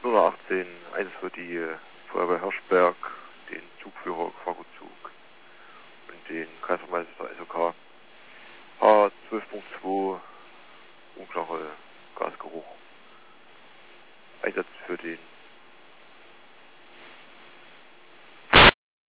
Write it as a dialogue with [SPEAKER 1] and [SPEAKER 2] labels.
[SPEAKER 1] 118, Einsatz für die Feuerwehr Hirschberg, den Zugführer Fahrgutzug und den Kaisermeister SOK H12.2, unklare Gasgeruch. Einsatz für den